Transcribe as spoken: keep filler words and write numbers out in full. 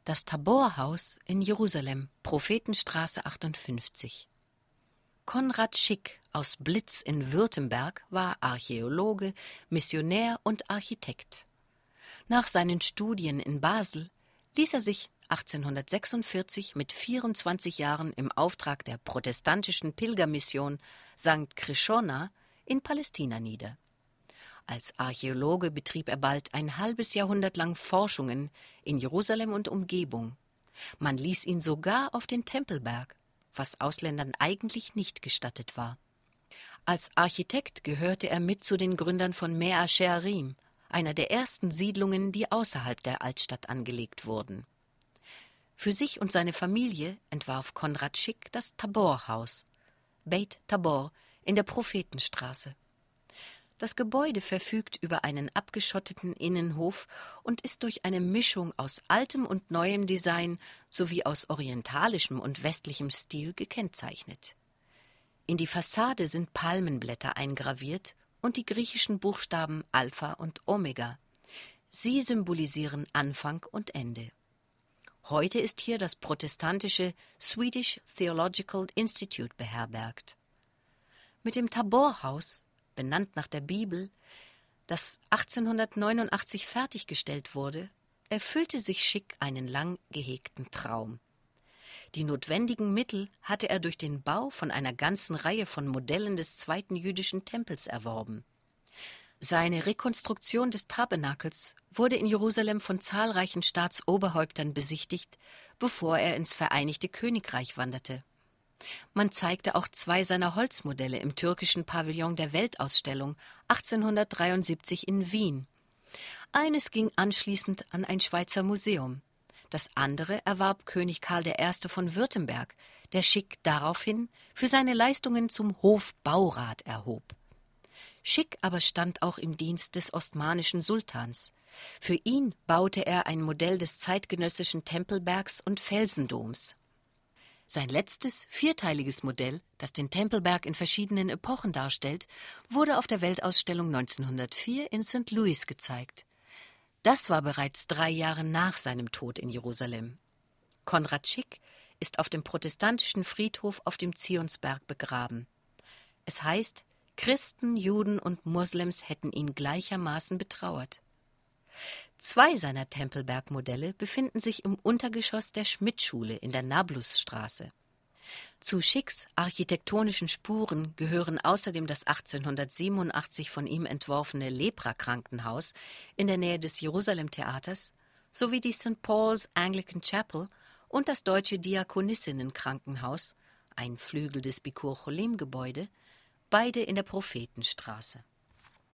Das Taborhaus in Jerusalem, Prophetenstraße achtundfünfzig. Konrad Schick aus Blitz in Württemberg war Archäologe, Missionär und Architekt. Nach seinen Studien in Basel ließ er sich achtzehnhundertsechsundvierzig mit vierundzwanzig Jahren im Auftrag der protestantischen Pilgermission Sankt Krishona in Palästina nieder. Als Archäologe betrieb er bald ein halbes Jahrhundert lang Forschungen in Jerusalem und Umgebung. Man ließ ihn sogar auf den Tempelberg, was Ausländern eigentlich nicht gestattet war. Als Architekt gehörte er mit zu den Gründern von Mea Shearim, einer der ersten Siedlungen, die außerhalb der Altstadt angelegt wurden. Für sich und seine Familie entwarf Konrad Schick das Taborhaus, Beit Tabor, in der Prophetenstraße. Das Gebäude verfügt über einen abgeschotteten Innenhof und ist durch eine Mischung aus altem und neuem Design sowie aus orientalischem und westlichem Stil gekennzeichnet. In die Fassade sind Palmenblätter eingraviert und die griechischen Buchstaben Alpha und Omega. Sie symbolisieren Anfang und Ende. Heute ist hier das protestantische Swedish Theological Institute beherbergt. Mit dem Taborhaus, benannt nach der Bibel, das achtzehnhundertneunundachtzig fertiggestellt wurde, erfüllte sich Schick einen lang gehegten Traum. Die notwendigen Mittel hatte er durch den Bau von einer ganzen Reihe von Modellen des zweiten jüdischen Tempels erworben. Seine Rekonstruktion des Tabernakels wurde in Jerusalem von zahlreichen Staatsoberhäuptern besichtigt, bevor er ins Vereinigte Königreich wanderte. Man zeigte auch zwei seiner Holzmodelle im türkischen Pavillon der Weltausstellung achtzehnhundertdreiundsiebzig in Wien. Eines ging anschließend an ein Schweizer Museum. Das andere erwarb König Karl der Erste von Württemberg, der Schick daraufhin für seine Leistungen zum Hofbaurat erhob. Schick aber stand auch im Dienst des osmanischen Sultans. Für ihn baute er ein Modell des zeitgenössischen Tempelbergs und Felsendoms. Sein letztes, vierteiliges Modell, das den Tempelberg in verschiedenen Epochen darstellt, wurde auf der Weltausstellung neunzehnhundertvier in Sankt Louis gezeigt. Das war bereits drei Jahre nach seinem Tod in Jerusalem. Konrad Schick ist auf dem protestantischen Friedhof auf dem Zionsberg begraben. Es heißt, Christen, Juden und Moslems hätten ihn gleichermaßen betrauert. Zwei seiner Tempelbergmodelle befinden sich im Untergeschoss der Schmidt-Schule in der Nablusstraße. Zu Schicks architektonischen Spuren gehören außerdem das achtzehnhundertsiebenundachtzig von ihm entworfene Leprakrankenhaus in der Nähe des Jerusalem-Theaters sowie die Saint Paul's Anglican Chapel und das Deutsche Diakonissinnenkrankenhaus, ein Flügel des Bikur Cholim-Gebäude, beide in der Prophetenstraße.